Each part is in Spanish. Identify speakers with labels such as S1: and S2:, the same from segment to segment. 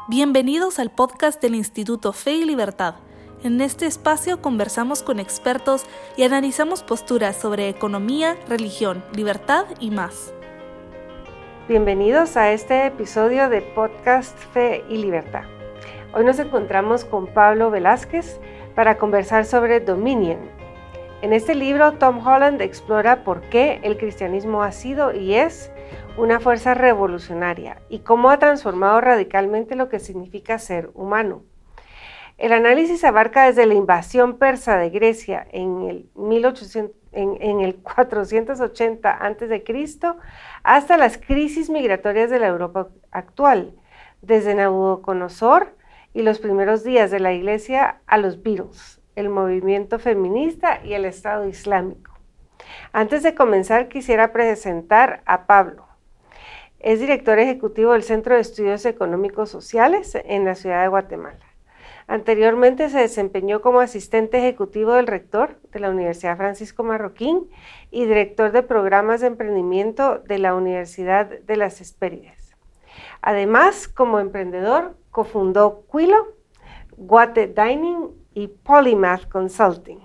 S1: Bienvenidos al podcast del Instituto Fe y Libertad. En este espacio conversamos con expertos y analizamos posturas sobre economía, religión, libertad y más.
S2: Bienvenidos a este episodio de Podcast Fe y Libertad. Hoy nos encontramos con Pablo Velázquez para conversar sobre Dominion. En este libro, Tom Holland explora por qué el cristianismo ha sido y es una fuerza revolucionaria y cómo ha transformado radicalmente lo que significa ser humano. El análisis abarca desde la invasión persa de Grecia en el 480 a.C. hasta las crisis migratorias de la Europa actual, desde Nabucodonosor y los primeros días de la Iglesia a los Beatles, el movimiento feminista y el Estado Islámico. Antes de comenzar, quisiera presentar a Pablo. Es director ejecutivo del Centro de Estudios Económicos Sociales en la ciudad de Guatemala. Anteriormente se desempeñó como asistente ejecutivo del rector de la Universidad Francisco Marroquín y director de programas de emprendimiento de la Universidad de las Hespérides. Además, como emprendedor, cofundó Quilo, Guate Dining y Polymath Consulting.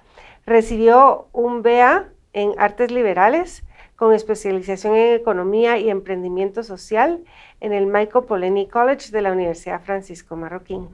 S2: Recibió un BA en Artes Liberales con especialización en Economía y Emprendimiento Social en el Michael Polanyi College de la Universidad Francisco Marroquín.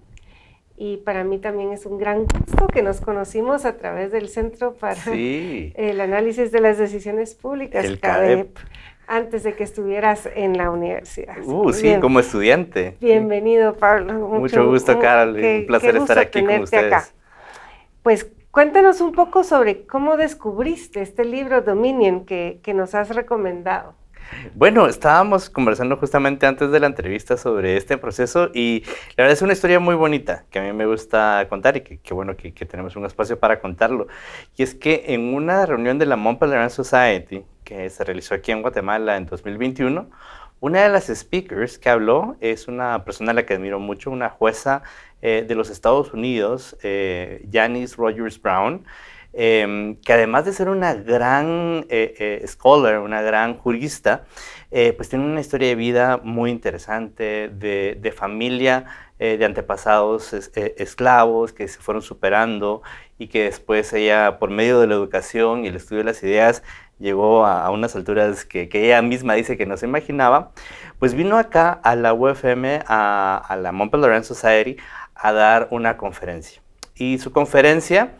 S2: Y para mí también es un gran gusto que nos conocimos a través del Centro para el Análisis de las Decisiones Públicas,
S3: el CADEP,
S2: antes de que estuvieras en la universidad.
S3: Sí, bien. Como estudiante.
S2: Bienvenido, Pablo.
S3: Mucho gusto, Carol. Un placer estar aquí con ustedes. Acá.
S2: Pues cuéntanos un poco sobre cómo descubriste este libro Dominion que nos has recomendado.
S3: Bueno, estábamos conversando justamente antes de la entrevista sobre este proceso y la verdad es una historia muy bonita que a mí me gusta contar y que bueno que tenemos un espacio para contarlo. Y es que en una reunión de la Montpelier Society que se realizó aquí en Guatemala en 2021, una de las speakers que habló es una persona a la que admiro mucho, una jueza de los Estados Unidos, Janice Rogers Brown, que además de ser una gran scholar, una gran jurista, pues tiene una historia de vida muy interesante, de familia, de antepasados esclavos que se fueron superando y que después ella, por medio de la educación y el estudio de las ideas, llegó a unas alturas que ella misma dice que no se imaginaba, pues vino acá a la UFM, a la Montpelier Society, a dar una conferencia. Y su conferencia,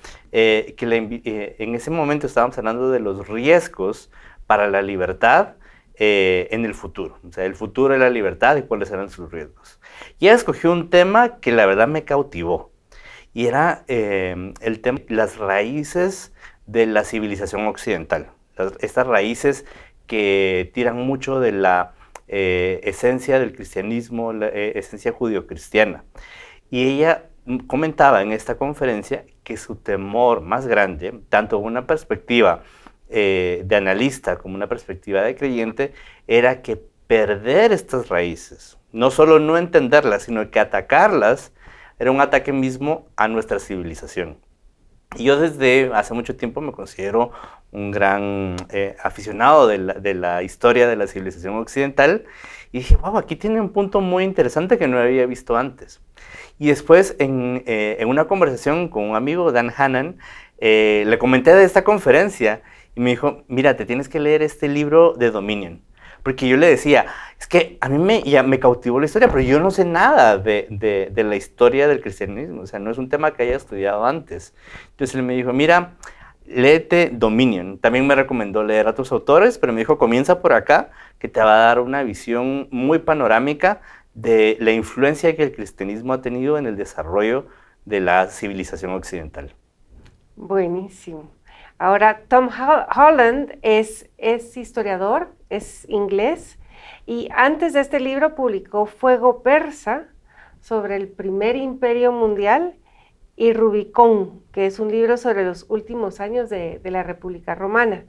S3: en ese momento estábamos hablando de los riesgos para la libertad en el futuro. O sea, el futuro de la libertad y cuáles eran sus riesgos. Y ella escogió un tema que la verdad me cautivó. Y era el tema de las raíces de la civilización occidental. Estas raíces que tiran mucho de la esencia del cristianismo, la esencia judio-cristiana. Y ella comentaba en esta conferencia que su temor más grande, tanto en una perspectiva de analista como una perspectiva de creyente, era que perder estas raíces, no solo no entenderlas, sino que atacarlas, era un ataque mismo a nuestra civilización. Y yo desde hace mucho tiempo me considero un gran aficionado de la historia de la civilización occidental y dije, wow, aquí tiene un punto muy interesante que no había visto antes. Y después en una conversación con un amigo, Dan Hannan, le comenté de esta conferencia y me dijo, mira, te tienes que leer este libro de Dominion. Porque yo le decía, es que a mí ya me cautivó la historia, pero yo no sé nada de la historia del cristianismo. O sea, no es un tema que haya estudiado antes. Entonces él me dijo, mira, léete Dominion. También me recomendó leer a otros autores, pero me dijo, comienza por acá, que te va a dar una visión muy panorámica de la influencia que el cristianismo ha tenido en el desarrollo de la civilización occidental.
S2: Buenísimo. Ahora, Tom Holland es historiador, es inglés, y antes de este libro publicó Fuego Persa sobre el primer imperio mundial y Rubicón, que es un libro sobre los últimos años de la República Romana.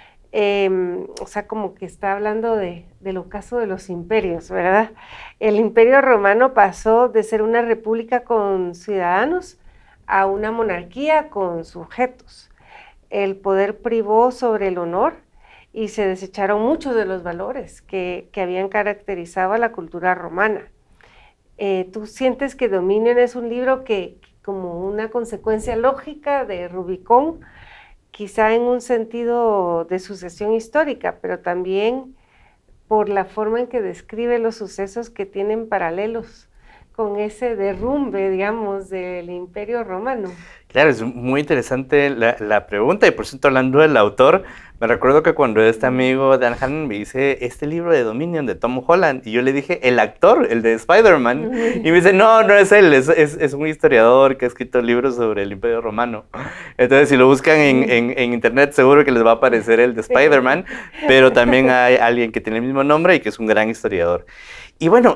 S2: O sea, como que está hablando del ocaso de los imperios, ¿verdad? El imperio romano pasó de ser una república con ciudadanos a una monarquía con sujetos. El poder privó sobre el honor y se desecharon muchos de los valores que habían caracterizado a la cultura romana. ¿Tú sientes que Dominion es un libro que como una consecuencia lógica de Rubicón, quizá en un sentido de sucesión histórica, pero también por la forma en que describe los sucesos que tienen paralelos con ese derrumbe, digamos, del Imperio Romano?
S3: Claro, es muy interesante la pregunta y por cierto, hablando del autor, me recuerdo que cuando este amigo Dan Hannan me dice este libro de Dominion de Tom Holland y yo le dije, el actor, el de Spider-Man, y me dice, no es él, es un historiador que ha escrito libros sobre el Imperio Romano. Entonces, si lo buscan en internet, seguro que les va a aparecer el de Spider-Man, pero también hay alguien que tiene el mismo nombre y que es un gran historiador. Y bueno,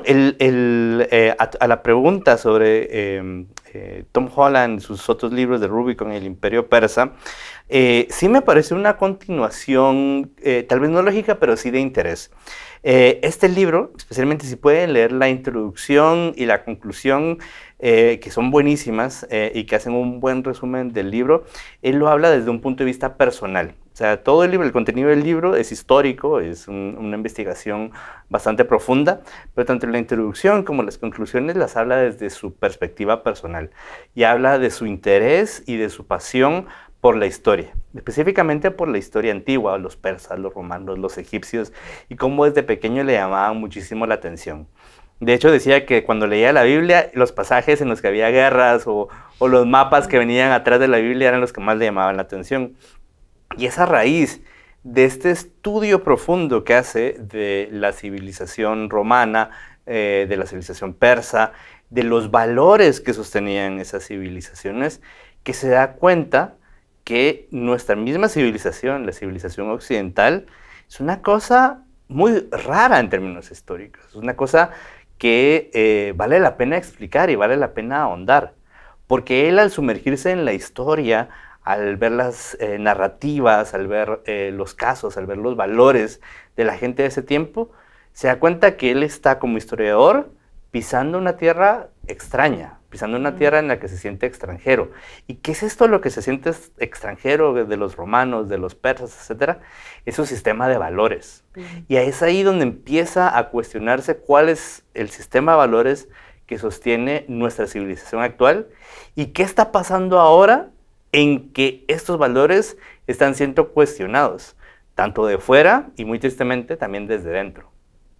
S3: a la pregunta sobre Tom Holland, sus otros libros de Rubicon y el Imperio Persa, sí me parece una continuación, tal vez no lógica, pero sí de interés. Este libro, especialmente si pueden leer la introducción y la conclusión, que son buenísimas y que hacen un buen resumen del libro, él lo habla desde un punto de vista personal. O sea, todo el libro, el contenido del libro es histórico, es una investigación bastante profunda, pero tanto la introducción como las conclusiones las habla desde su perspectiva personal y habla de su interés y de su pasión por la historia, específicamente por la historia antigua, los persas, los romanos, los egipcios, y cómo desde pequeño le llamaban muchísimo la atención. De hecho, decía que cuando leía la Biblia, los pasajes en los que había guerras o los mapas que venían atrás de la Biblia eran los que más le llamaban la atención. Y esa raíz de este estudio profundo que hace de la civilización romana, de la civilización persa, de los valores que sostenían esas civilizaciones, que se da cuenta que nuestra misma civilización, la civilización occidental, es una cosa muy rara en términos históricos, es una cosa que vale la pena explicar y vale la pena ahondar, porque él al sumergirse en la historia, al ver las narrativas, al ver los casos, al ver los valores de la gente de ese tiempo, se da cuenta que él está como historiador pisando una tierra extraña, pisando una tierra en la que se siente extranjero. ¿Y qué es esto lo que se siente extranjero de los romanos, de los persas, etcétera? Es un sistema de valores. Y es ahí donde empieza a cuestionarse cuál es el sistema de valores que sostiene nuestra civilización actual y qué está pasando ahora en que estos valores están siendo cuestionados, tanto de fuera y muy tristemente también desde dentro.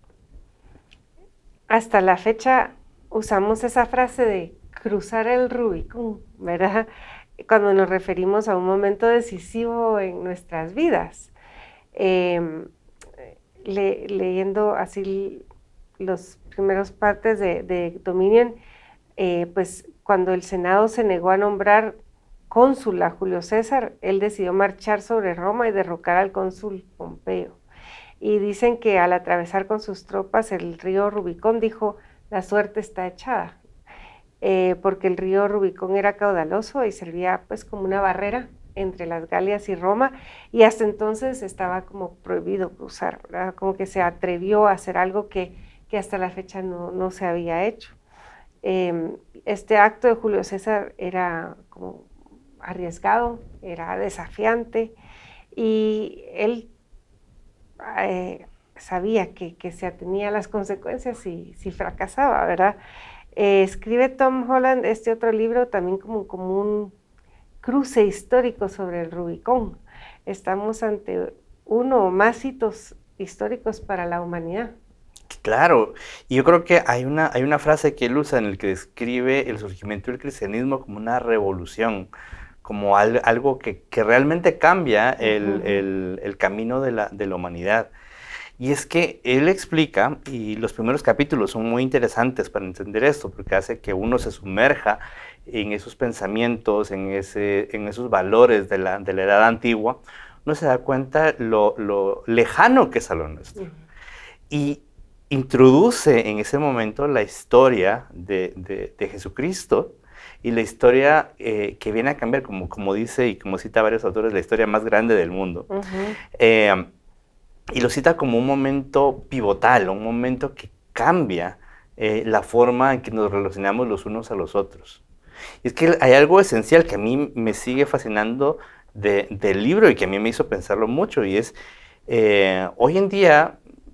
S2: Hasta la fecha usamos esa frase de cruzar el Rubicón, ¿verdad? Cuando nos referimos a un momento decisivo en nuestras vidas. Leyendo así los primeros partes de Dominion, pues cuando el Senado se negó a nombrar cónsul a Julio César, él decidió marchar sobre Roma y derrocar al cónsul Pompeo. Y dicen que al atravesar con sus tropas el río Rubicón, dijo, la suerte está echada, porque el río Rubicón era caudaloso y servía pues como una barrera entre las Galias y Roma, y hasta entonces estaba como prohibido cruzar, ¿verdad? Como que se atrevió a hacer algo que hasta la fecha no se había hecho. Este acto de Julio César era como arriesgado, era desafiante, y él sabía que se atenía a las consecuencias si fracasaba, ¿verdad? Escribe Tom Holland este otro libro también como un cruce histórico sobre el Rubicón. Estamos ante uno o más hitos históricos para la humanidad.
S3: Claro, y yo creo que hay una frase que él usa en el que describe el surgimiento del cristianismo como una revolución, como algo que realmente cambia el camino de la humanidad. Y es que él explica, y los primeros capítulos son muy interesantes para entender esto, porque hace que uno se sumerja en esos pensamientos, en esos valores de la edad antigua, uno se da cuenta lo lejano que es a lo nuestro. Y introduce en ese momento la historia de Jesucristo y la historia que viene a cambiar, como dice y como cita varios autores, la historia más grande del mundo. Y lo cita como un momento pivotal, un momento que cambia la forma en que nos relacionamos los unos a los otros. Y es que hay algo esencial que a mí me sigue fascinando del libro y que a mí me hizo pensarlo mucho, y es, hoy en día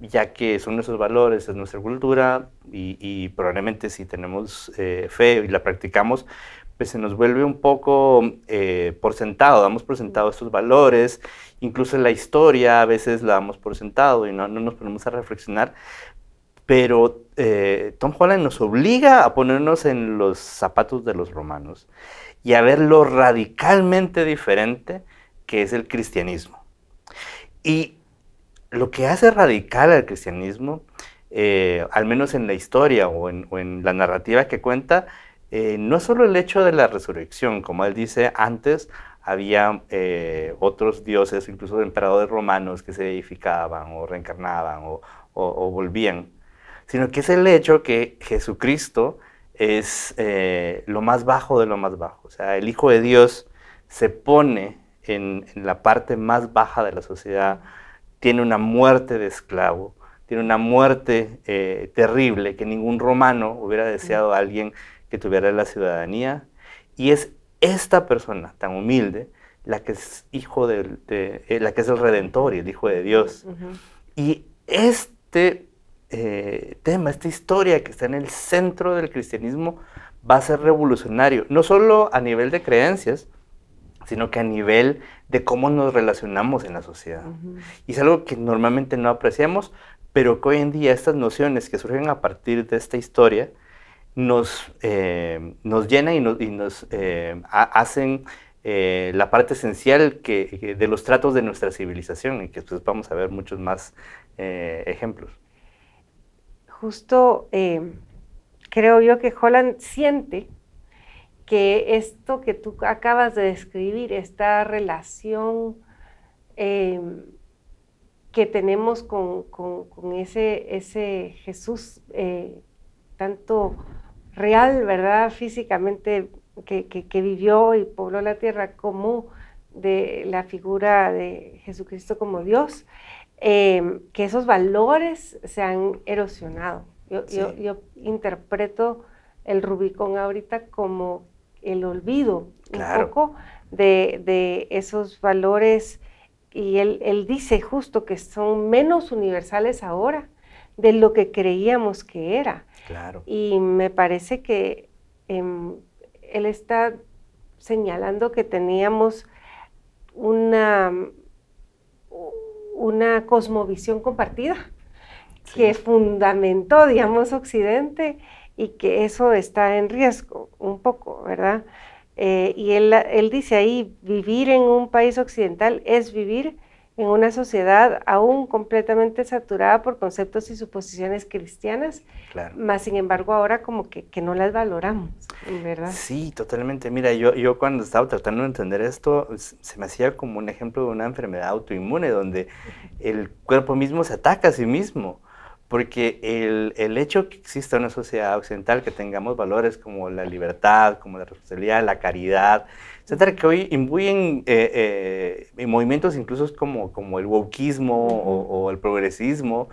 S3: ya que son nuestros valores, es nuestra cultura, y probablemente si tenemos fe y la practicamos, pues se nos vuelve un poco por sentado, damos por sentado estos valores, incluso en la historia a veces la damos por sentado y no nos ponemos a reflexionar, pero Tom Holland nos obliga a ponernos en los zapatos de los romanos y a ver lo radicalmente diferente que es el cristianismo. Y lo que hace radical al cristianismo, al menos en la historia o en la narrativa que cuenta, no es solo el hecho de la resurrección. Como él dice, antes había otros dioses, incluso emperadores romanos, que se deificaban o reencarnaban o volvían, sino que es el hecho que Jesucristo es lo más bajo de lo más bajo. O sea, el Hijo de Dios se pone en la parte más baja de la sociedad, tiene una muerte de esclavo, tiene una muerte terrible que ningún romano hubiera deseado a alguien que tuviera la ciudadanía, y es esta persona tan humilde la que es hijo la que es el Redentor y el Hijo de Dios. Y este tema, esta historia que está en el centro del cristianismo va a ser revolucionario, no solo a nivel de creencias, sino que a nivel de cómo nos relacionamos en la sociedad. Y es algo que normalmente no apreciamos, pero que hoy en día estas nociones que surgen a partir de esta historia nos llenan y nos hacen la parte esencial de los tratos de nuestra civilización, y que después vamos a ver muchos más ejemplos.
S2: Justo creo yo que Holland siente que esto que tú acabas de describir, esta relación que tenemos con ese Jesús tanto real, ¿verdad? Físicamente, que vivió y pobló la tierra, como de la figura de Jesucristo como Dios, que esos valores se han erosionado. Yo interpreto el Rubicón ahorita como el olvido, un poco de esos valores, y él dice justo que son menos universales ahora de lo que creíamos que era. Y me parece que él está señalando que teníamos una cosmovisión compartida que fundamentó, digamos, Occidente, y que eso está en riesgo un poco, ¿verdad? Y él dice ahí, vivir en un país occidental es vivir en una sociedad aún completamente saturada por conceptos y suposiciones cristianas, más sin embargo ahora como que no las valoramos, ¿verdad?
S3: Sí, totalmente. Mira, yo cuando estaba tratando de entender esto, se me hacía como un ejemplo de una enfermedad autoinmune, donde el cuerpo mismo se ataca a sí mismo. Porque el hecho que exista una sociedad occidental, que tengamos valores como la libertad, como la responsabilidad, la caridad, etcétera, que hoy imbuyen en movimientos incluso como el wokismo o el progresismo,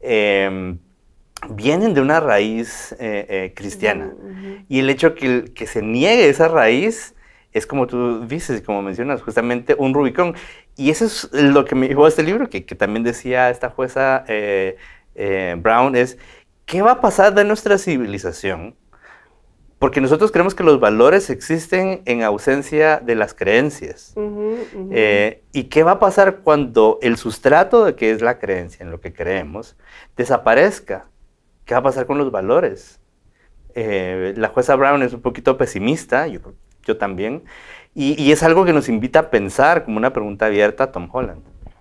S3: vienen de una raíz cristiana. Y el hecho que se niegue esa raíz es, como tú dices, como mencionas, justamente un Rubicón. Y eso es lo que me llevó a este libro, que también decía esta jueza Brown, es ¿qué va a pasar de nuestra civilización? Porque nosotros creemos que los valores existen en ausencia de las creencias. ¿Y qué va a pasar cuando el sustrato de que es la creencia, en lo que creemos, desaparezca? ¿Qué va a pasar con los valores? La jueza Brown es un poquito pesimista, yo también, y es algo que nos invita a pensar, como una pregunta abierta, a Tom Holland.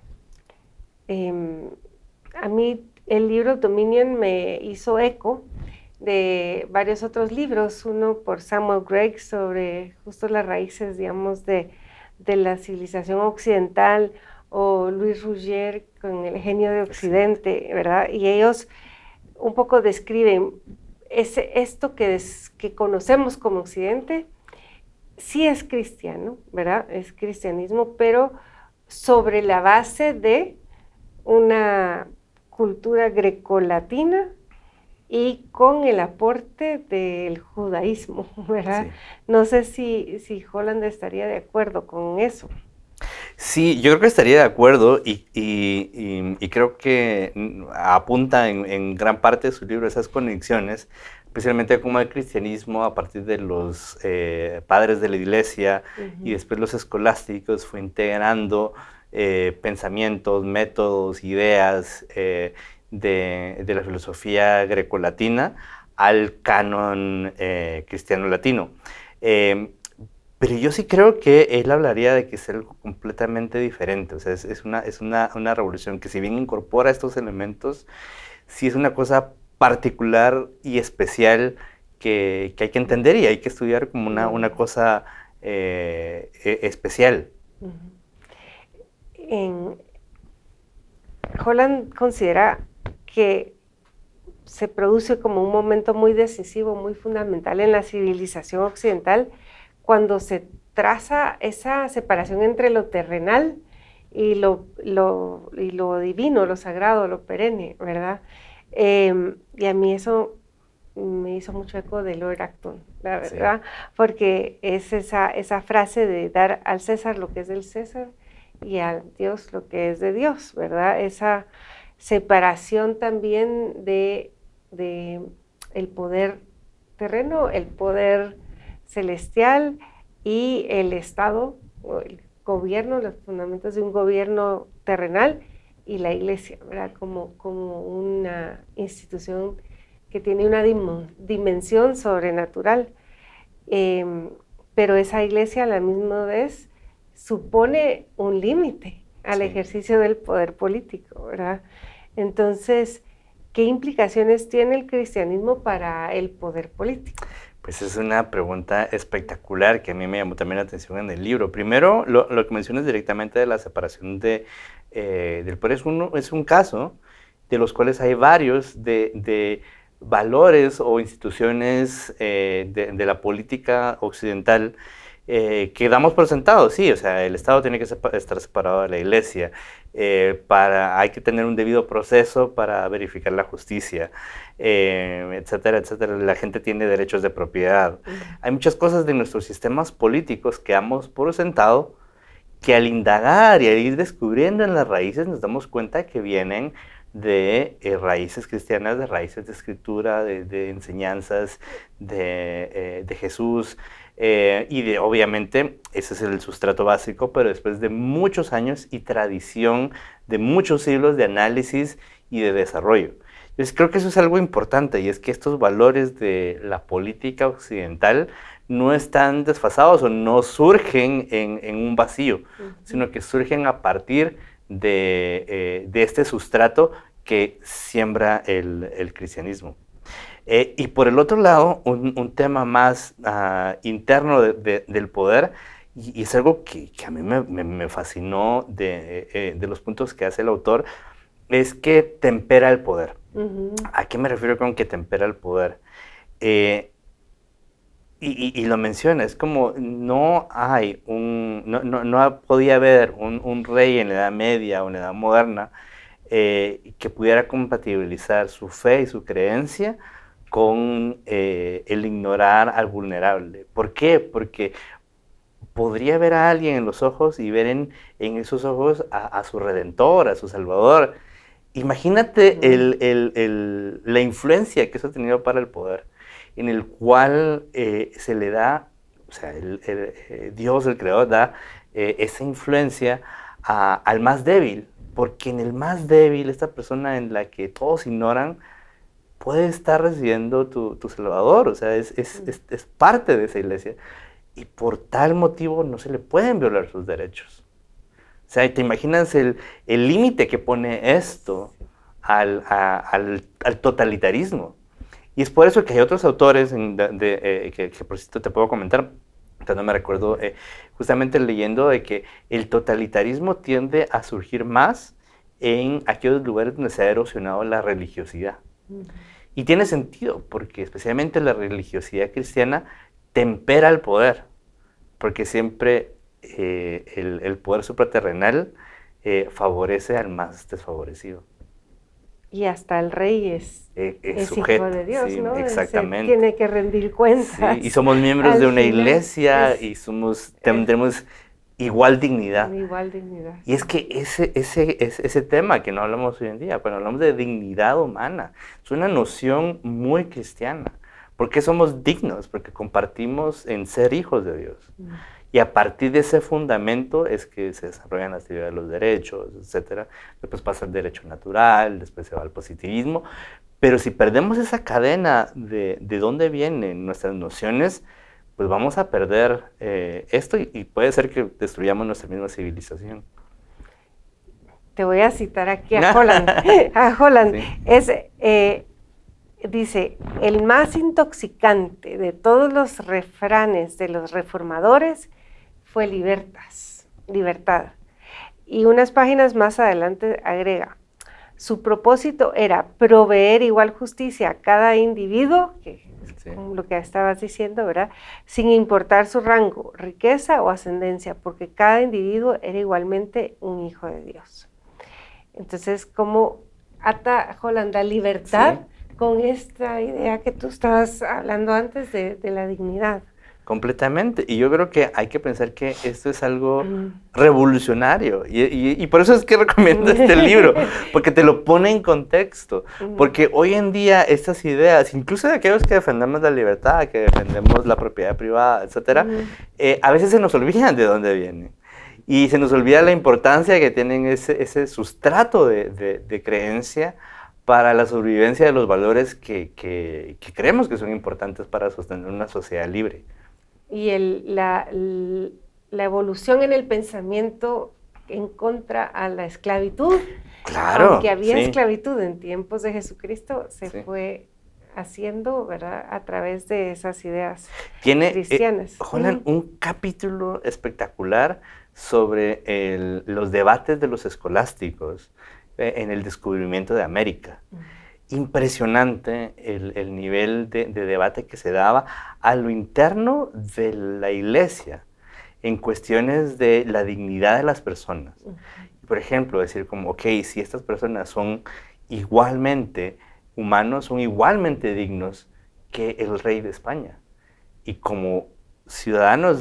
S2: A mí el libro Dominion me hizo eco de varios otros libros, uno por Samuel Gregg sobre justo las raíces, digamos, de la civilización occidental, o Louis Rougier con El genio de Occidente, ¿verdad? Y ellos un poco describen esto que conocemos como Occidente, sí es cristiano, ¿verdad? Es cristianismo, pero sobre la base de una cultura grecolatina y con el aporte del judaísmo, ¿verdad? Sí. No sé si Holland estaría de acuerdo con eso.
S3: Sí, yo creo que estaría de acuerdo y creo que apunta en gran parte de su libro esas conexiones, especialmente como el cristianismo a partir de los padres de la iglesia y después los escolásticos fue integrando pensamientos, métodos, ideas de la filosofía grecolatina al canon cristiano latino. Pero yo sí creo que él hablaría de que es algo completamente diferente, o sea, es una revolución que si bien incorpora estos elementos, sí es una cosa particular y especial que hay que entender y hay que estudiar como una cosa especial.
S2: Holland considera que se produce como un momento muy decisivo, muy fundamental en la civilización occidental, cuando se traza esa separación entre lo terrenal y lo divino, lo sagrado, lo perenne, ¿verdad? Y a mí eso me hizo mucho eco de Lord Acton, la verdad, sí. Porque es esa frase de dar al César lo que es del César y a Dios lo que es de Dios, ¿verdad? Esa separación también de el poder terreno, el poder celestial y el Estado, el gobierno, los fundamentos de un gobierno terrenal y la iglesia, ¿verdad? Como una institución que tiene una dimensión sobrenatural, pero esa iglesia a la misma vez supone un límite al ejercicio del poder político, ¿verdad? Entonces, ¿qué implicaciones tiene el cristianismo para el poder político?
S3: Pues es una pregunta espectacular que a mí me llamó también la atención en el libro. Primero, lo que mencionas directamente de la separación del poder es un caso de los cuales hay varios de valores o instituciones de la política occidental que damos por sentado, sí, o sea, el Estado tiene que estar separado de la iglesia, hay que tener un debido proceso para verificar la justicia, etcétera, etcétera. La gente tiene derechos de propiedad. Hay muchas cosas de nuestros sistemas políticos que damos por sentado, que al indagar y al ir descubriendo en las raíces nos damos cuenta que vienen de raíces cristianas, de raíces de escritura, de enseñanzas de Jesús, y obviamente ese es el sustrato básico, pero después de muchos años y tradición de muchos siglos de análisis y de desarrollo. Entonces creo que eso es algo importante, y es que estos valores de la política occidental no están desfasados o no surgen en un vacío, sino que surgen a partir de este sustrato que siembra el cristianismo. Y por el otro lado, un tema más interno del poder, y es algo que a mí me fascinó de los puntos que hace el autor, es que tempera el poder. ¿A qué me refiero con que tempera el poder? Y lo menciona, es como no podía haber un rey en la Edad Media o en la Edad Moderna que pudiera compatibilizar su fe y su creencia con el ignorar al vulnerable. ¿Por qué? Porque podría ver a alguien en los ojos y ver en esos ojos a su Redentor, a su Salvador. Imagínate la influencia que eso ha tenido para el poder, en el cual se le da, o sea, Dios, el Creador, da esa influencia al más débil, porque en el más débil, esta persona en la que todos ignoran, puede estar recibiendo tu Salvador, o sea, es parte de esa iglesia, y por tal motivo no se le pueden violar sus derechos. O sea, ¿te imaginas el límite que pone esto al totalitarismo? Y es por eso que hay otros autores que por cierto te puedo comentar, no me recuerdo, justamente leyendo de que el totalitarismo tiende a surgir más en aquellos lugares donde se ha erosionado la religiosidad. Y tiene sentido, porque especialmente la religiosidad cristiana tempera el poder, porque siempre el poder supraterrenal favorece al más desfavorecido.
S2: Y hasta el rey es
S3: sujeto,
S2: hijo de Dios,
S3: sí,
S2: ¿no?
S3: Exactamente.
S2: Tiene que rendir cuentas.
S3: Sí, y somos miembros de una iglesia y tenemos igual dignidad.
S2: Igual dignidad.
S3: Y es que ese tema que no hablamos hoy en día, cuando hablamos de dignidad humana, es una noción muy cristiana. ¿Por qué somos dignos? Porque compartimos en ser hijos de Dios. Y a partir de ese fundamento es que se desarrollan las teorías de los derechos, etc. Después pasa el derecho natural, después se va al positivismo. Pero si perdemos esa cadena de dónde vienen nuestras nociones, pues vamos a perder esto y puede ser que destruyamos nuestra misma civilización.
S2: Te voy a citar aquí a Holland. A Holland. Sí. Dice, el más intoxicante de todos los refranes de los reformadores fue libertad. Y unas páginas más adelante agrega, su propósito era proveer igual justicia a cada individuo, que es lo que estabas diciendo, ¿verdad? Sin importar su rango, riqueza o ascendencia, porque cada individuo era igualmente un hijo de Dios. Entonces, ¿cómo ata Holland la libertad con esta idea que tú estabas hablando antes de la dignidad?
S3: Completamente. Y yo creo que hay que pensar que esto es algo revolucionario. Y por eso es que recomiendo este libro, porque te lo pone en contexto. Porque hoy en día estas ideas, incluso de aquellos que defendemos la libertad, que defendemos la propiedad privada, etc., a veces se nos olvidan de dónde vienen. Y se nos olvida la importancia que tienen ese sustrato de creencia para la sobrevivencia de los valores que creemos que son importantes para sostener una sociedad libre.
S2: Y la evolución en el pensamiento en contra a la esclavitud.
S3: Claro,
S2: aunque había esclavitud en tiempos de Jesucristo, se fue haciendo, ¿verdad?, a través de esas ideas cristianas.
S3: Holland, un capítulo espectacular sobre los debates de los escolásticos en el descubrimiento de América. Impresionante el nivel de debate que se daba a lo interno de la iglesia en cuestiones de la dignidad de las personas. Por ejemplo, decir como, ok, si estas personas son igualmente humanos, son igualmente dignos que el rey de España. Y como ciudadanos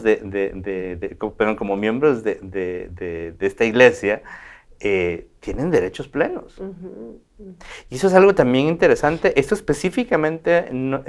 S3: como miembros de esta iglesia, tienen derechos plenos. Y eso es algo también interesante. Esto específicamente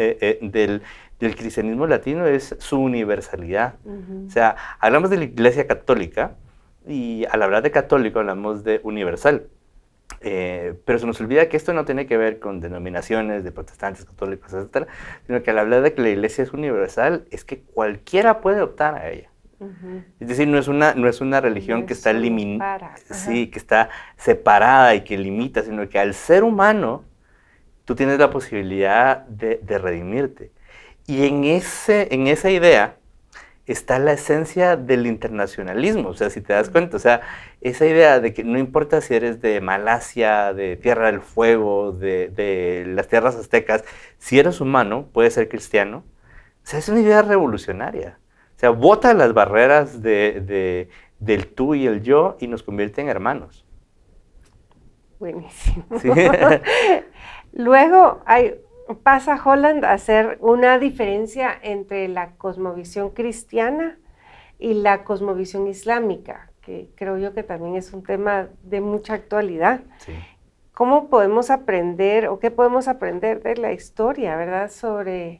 S3: del cristianismo latino es su universalidad. O sea, hablamos de la Iglesia Católica y al hablar de católico hablamos de universal. Pero se nos olvida que esto no tiene que ver con denominaciones de protestantes, católicos, etc., sino que al hablar de que la Iglesia es universal es que cualquiera puede optar a ella. Es decir, no es una religión que está que está separada y que limita, sino que al ser humano tú tienes la posibilidad de redimirte. Y en esa idea está la esencia del internacionalismo. O sea, si te das cuenta, o sea, esa idea de que no importa si eres de Malasia, de Tierra del Fuego, de las tierras aztecas, si eres humano, puedes ser cristiano. O sea, es una idea revolucionaria. O sea, bota las barreras del tú y el yo y nos convierte en hermanos.
S2: Buenísimo. ¿Sí? Luego pasa Holland a hacer una diferencia entre la cosmovisión cristiana y la cosmovisión islámica, que creo yo que también es un tema de mucha actualidad.
S3: Sí.
S2: ¿Cómo podemos aprender o qué podemos aprender de la historia, verdad, sobre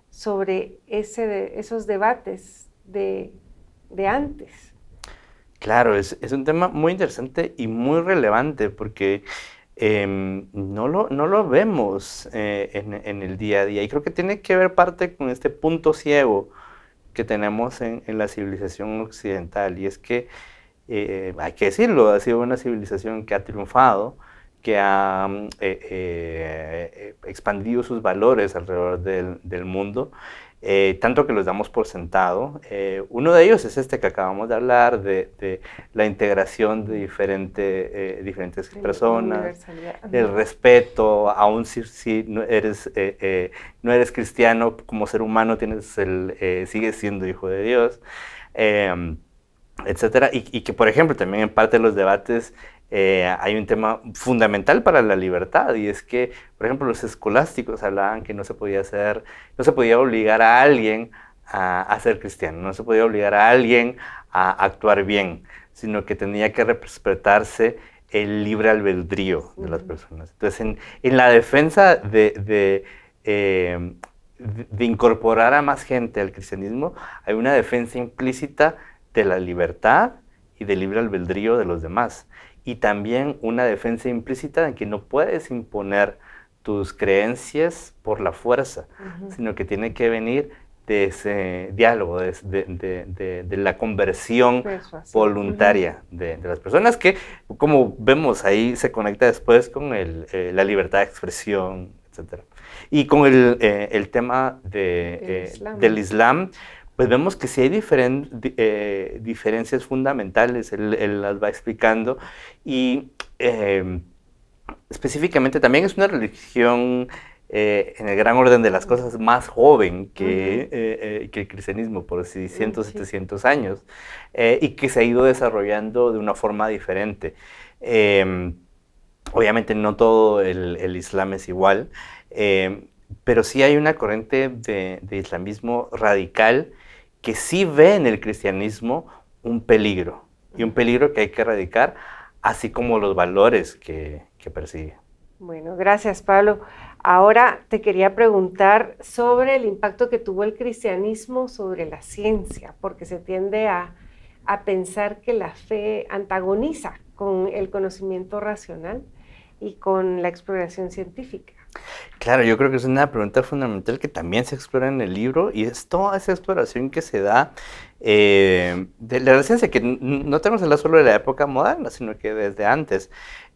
S2: esos debates de antes?
S3: Claro, es un tema muy interesante y muy relevante porque no lo vemos en el día a día. Y creo que tiene que ver parte con este punto ciego que tenemos en la civilización occidental. Y es que, hay que decirlo, ha sido una civilización que ha triunfado, que ha expandido sus valores alrededor del mundo, tanto que los damos por sentado. Uno de ellos es este que acabamos de hablar, de la integración de diferentes personas, el respeto, aun si no eres cristiano, como ser humano sigues siendo hijo de Dios, etcétera. Y que, por ejemplo, también en parte de los debates hay un tema fundamental para la libertad, y es que, por ejemplo, los escolásticos hablaban que no se podía obligar a alguien a ser cristiano, no se podía obligar a alguien a actuar bien, sino que tenía que respetarse el libre albedrío de las personas. Entonces, en la defensa de incorporar a más gente al cristianismo, hay una defensa implícita de la libertad y del libre albedrío de los demás. Y también una defensa implícita en que no puedes imponer tus creencias por la fuerza, sino que tiene que venir de ese diálogo, de la conversión voluntaria de las personas, que, como vemos ahí, se conecta después con la libertad de expresión, etc. Y con el tema del Islam, pues vemos que sí hay diferencias fundamentales, él las va explicando, y específicamente también es una religión, en el gran orden de las cosas, más joven que el cristianismo, por 600, 700 años, y que se ha ido desarrollando de una forma diferente. Obviamente no todo el Islam es igual, pero sí hay una corriente de islamismo radical que sí ve en el cristianismo un peligro, y un peligro que hay que erradicar, así como los valores que persigue.
S2: Bueno, gracias, Pablo. Ahora te quería preguntar sobre el impacto que tuvo el cristianismo sobre la ciencia, porque se tiende a pensar que la fe antagoniza con el conocimiento racional y con la exploración científica.
S3: Claro, yo creo que es una pregunta fundamental que también se explora en el libro, y es toda esa exploración que se da de la ciencia, que no tenemos que hablar solo de la época moderna, sino que desde antes.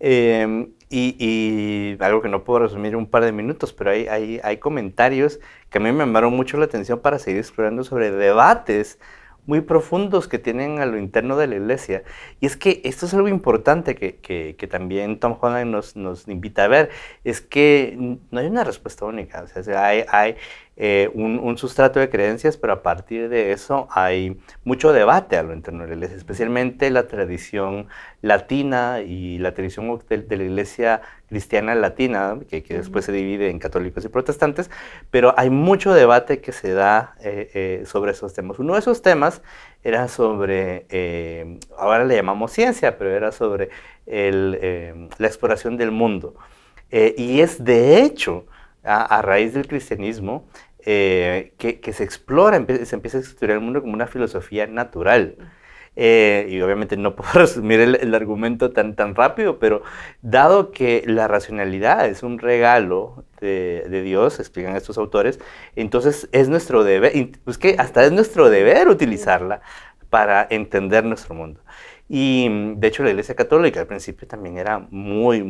S3: Y algo que no puedo resumir en un par de minutos, pero hay comentarios que a mí me llamaron mucho la atención para seguir explorando sobre debates muy profundos que tienen a lo interno de la iglesia. Y es que esto es algo importante que también Tom Holland nos invita a ver, es que no hay una respuesta única, o sea, hay un sustrato de creencias, pero a partir de eso hay mucho debate a lo interno de la iglesia, especialmente la tradición latina y la tradición de la iglesia cristiana latina, que después se divide en católicos y protestantes, pero hay mucho debate que se da sobre esos temas. Uno de esos temas era sobre, ahora le llamamos ciencia, pero era sobre la exploración del mundo. Y es de hecho, a raíz del cristianismo, que se explora, se empieza a estudiar el mundo como una filosofía natural. Y obviamente no puedo resumir el argumento tan rápido, pero dado que la racionalidad es un regalo de Dios, explican estos autores, entonces es nuestro deber, pues que hasta es nuestro deber utilizarla para entender nuestro mundo. Y de hecho la Iglesia Católica al principio también era muy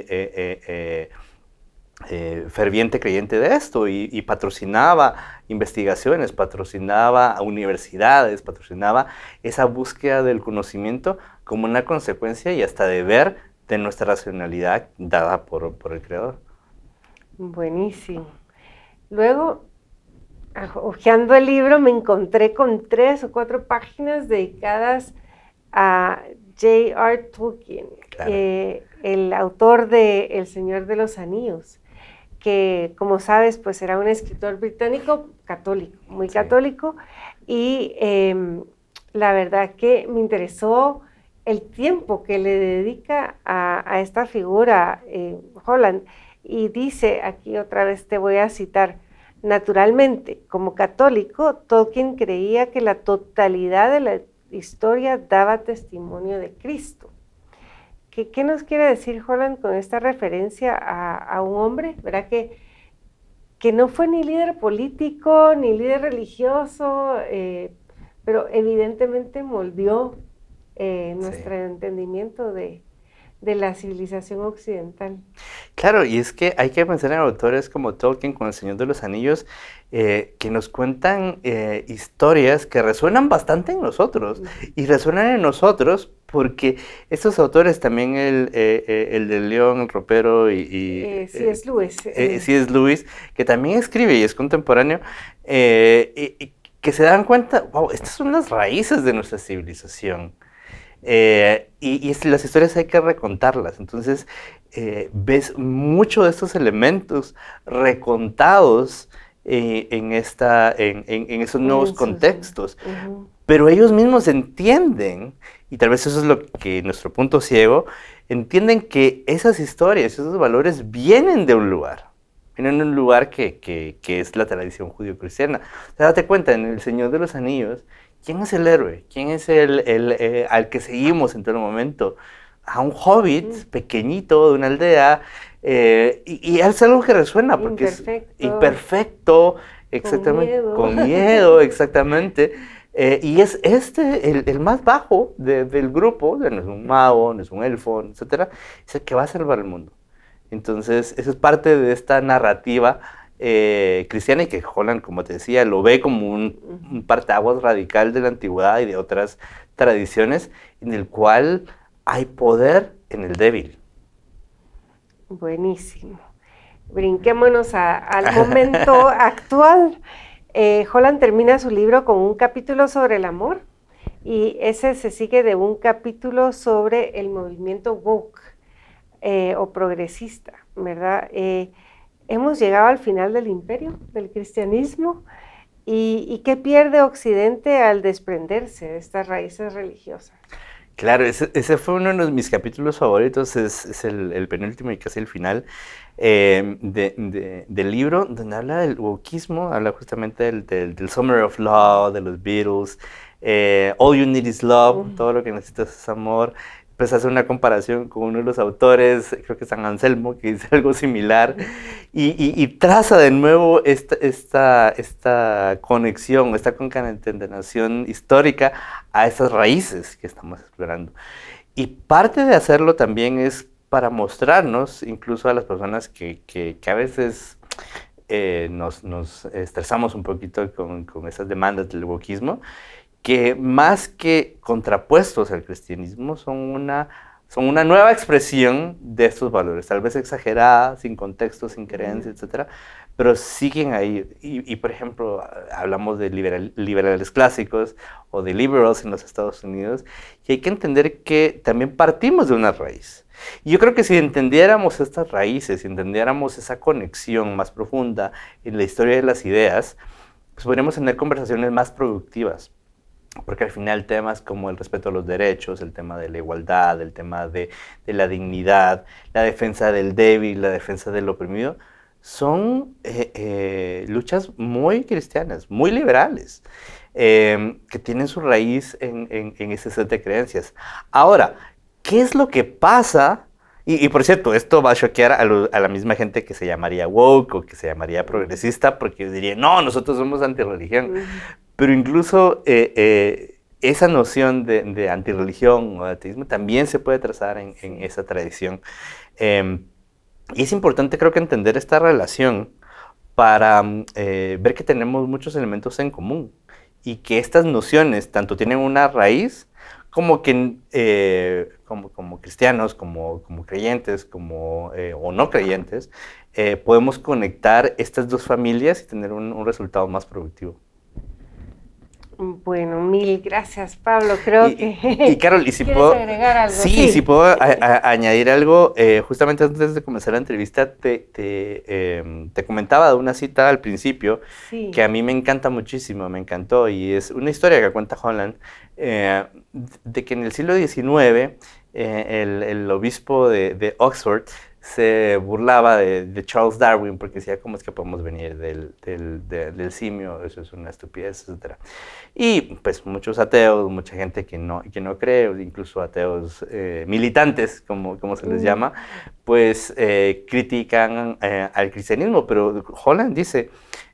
S3: ferviente creyente de esto, y patrocinaba investigaciones, patrocinaba universidades, patrocinaba esa búsqueda del conocimiento como una consecuencia y hasta deber de nuestra racionalidad dada por el Creador.
S2: Buenísimo. Luego, hojeando el libro, me encontré con 3 o 4 páginas dedicadas a J.R. Tolkien,
S3: Claro.
S2: El autor de El Señor de los Anillos, que, como sabes, pues era un escritor británico católico, muy católico, y la verdad que me interesó el tiempo que le dedica a esta figura, Holland, y dice, aquí otra vez te voy a citar: naturalmente, como católico, Tolkien creía que la totalidad de la historia daba testimonio de Cristo. ¿Qué nos quiere decir Holland con esta referencia a un hombre, ¿verdad? Que no fue ni líder político, ni líder religioso, pero evidentemente moldeó nuestro entendimiento de la civilización occidental.
S3: Claro, y es que hay que pensar en autores como Tolkien con El Señor de los Anillos, que nos cuentan historias que resuenan bastante en nosotros, y resuenan en nosotros porque estos autores, también el del León, el Ropero y
S2: C.S. Lewis.
S3: C.S. Lewis, que también escribe y es contemporáneo, que se dan cuenta, wow, estas son las raíces de nuestra civilización. Y las historias hay que recontarlas. Entonces ves mucho de estos elementos recontados en esos nuevos contextos. Pero ellos mismos entienden, y tal vez eso es lo que nuestro punto ciego, entienden que esas historias, esos valores vienen de un lugar. Vienen de un lugar que es la tradición judío-cristiana. O sea, date cuenta, en El Señor de los Anillos, ¿quién es el héroe? ¿Quién es al que seguimos en todo momento? A un hobbit pequeñito de una aldea, y es algo que resuena porque es imperfecto, exactamente, con miedo, exactamente. Y es el más bajo del grupo, no es un mago, no es un elfo, etcétera, es el que va a salvar el mundo. Entonces, eso es parte de esta narrativa cristiana, y que Holland, como te decía, lo ve como un parteaguas radical de la antigüedad y de otras tradiciones, en el cual hay poder en el débil.
S2: Buenísimo. Brinquémonos al momento actual. Holland termina su libro con un capítulo sobre el amor, y ese se sigue de un capítulo sobre el movimiento woke o progresista, ¿verdad? Hemos llegado al final del imperio del cristianismo, y ¿qué pierde Occidente al desprenderse de estas raíces religiosas?
S3: Claro, ese fue uno de mis capítulos favoritos, es el penúltimo y casi el final del libro, donde habla del wokismo, habla justamente del Summer of Love, de los Beatles, All You Need Is Love, todo lo que necesitas es amor. Pues hace una comparación con uno de los autores, creo que es San Anselmo, que dice algo similar, y traza de nuevo esta conexión, esta concatenación histórica a esas raíces que estamos explorando. Y parte de hacerlo también es para mostrarnos, incluso a las personas que a veces nos estresamos un poquito con esas demandas del wokismo, que más que contrapuestos al cristianismo son una nueva expresión de estos valores, tal vez exagerada, sin contexto, sin creencia, etcétera, pero siguen ahí. Y por ejemplo, hablamos de liberales clásicos o de liberals en los Estados Unidos, y hay que entender que también partimos de una raíz. Y yo creo que si entendiéramos estas raíces, si entendiéramos esa conexión más profunda en la historia de las ideas, pues podríamos tener conversaciones más productivas. Porque al final temas como el respeto a los derechos, el tema de la igualdad, el tema de la dignidad, la defensa del débil, la defensa del oprimido, son luchas muy cristianas, muy liberales, que tienen su raíz en ese set de creencias. Ahora, ¿qué es lo que pasa? Y por cierto, esto va a choquear a la misma gente que se llamaría woke o que se llamaría progresista, porque diría, no, nosotros somos antirreligión. Pero incluso esa noción de antirreligión o de ateísmo también se puede trazar en esa tradición. Y es importante, creo que, entender esta relación para ver que tenemos muchos elementos en común, y que estas nociones tanto tienen una raíz como que como cristianos, como creyentes, o no creyentes, podemos conectar estas dos familias y tener un resultado más productivo.
S2: Bueno, mil gracias, Pablo. Creo que...
S3: Y Carol, ¿y si puedo agregar algo? Sí, si puedo añadir algo. Justamente antes de comenzar la entrevista, te comentaba de una cita al principio que a mí me encanta muchísimo, me encantó, y es una historia que cuenta Holland, de que en el siglo XIX el obispo de Oxford se burlaba de Charles Darwin, porque decía, ¿cómo es que podemos venir del simio? Eso es una estupidez, etc. Y pues muchos ateos, mucha gente que no cree, incluso ateos militantes, como se les llama, pues critican al cristianismo. Pero Holland dice,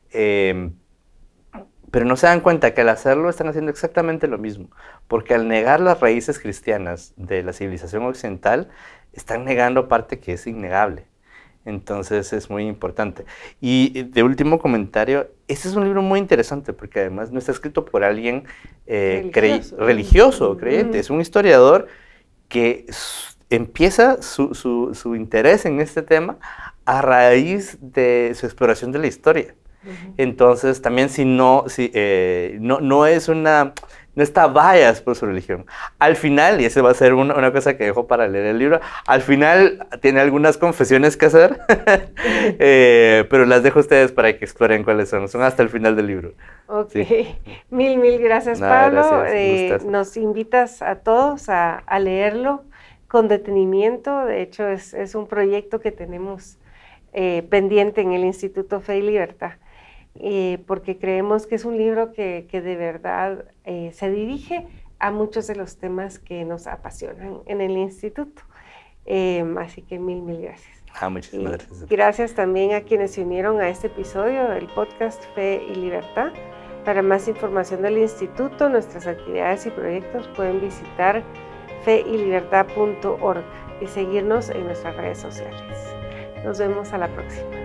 S3: pero no se dan cuenta que al hacerlo están haciendo exactamente lo mismo, porque al negar las raíces cristianas de la civilización occidental, están negando parte que es innegable. Entonces es muy importante. Y de último comentario, este es un libro muy interesante, porque además no está escrito por alguien religioso o creyente. Es un historiador que empieza su interés en este tema a raíz de su exploración de la historia. Entonces, también no está bias por su religión. Al final, y esa va a ser una cosa que dejo para leer el libro, al final tiene algunas confesiones que hacer, pero las dejo a ustedes para que exploren cuáles son. Son hasta el final del libro.
S2: Ok,
S3: Sí.
S2: mil gracias, Pablo. Nos invitas a todos a leerlo con detenimiento. De hecho, es un proyecto que tenemos pendiente en el Instituto Fe y Libertad. Porque creemos que es un libro que de verdad se dirige a muchos de los temas que nos apasionan en el instituto. Así que mil gracias.
S3: Muchísimas gracias.
S2: Gracias también a quienes se unieron a este episodio del podcast Fe y Libertad. Para más información del instituto, nuestras actividades y proyectos, pueden visitar feylibertad.org y seguirnos en nuestras redes sociales. Nos vemos a la próxima.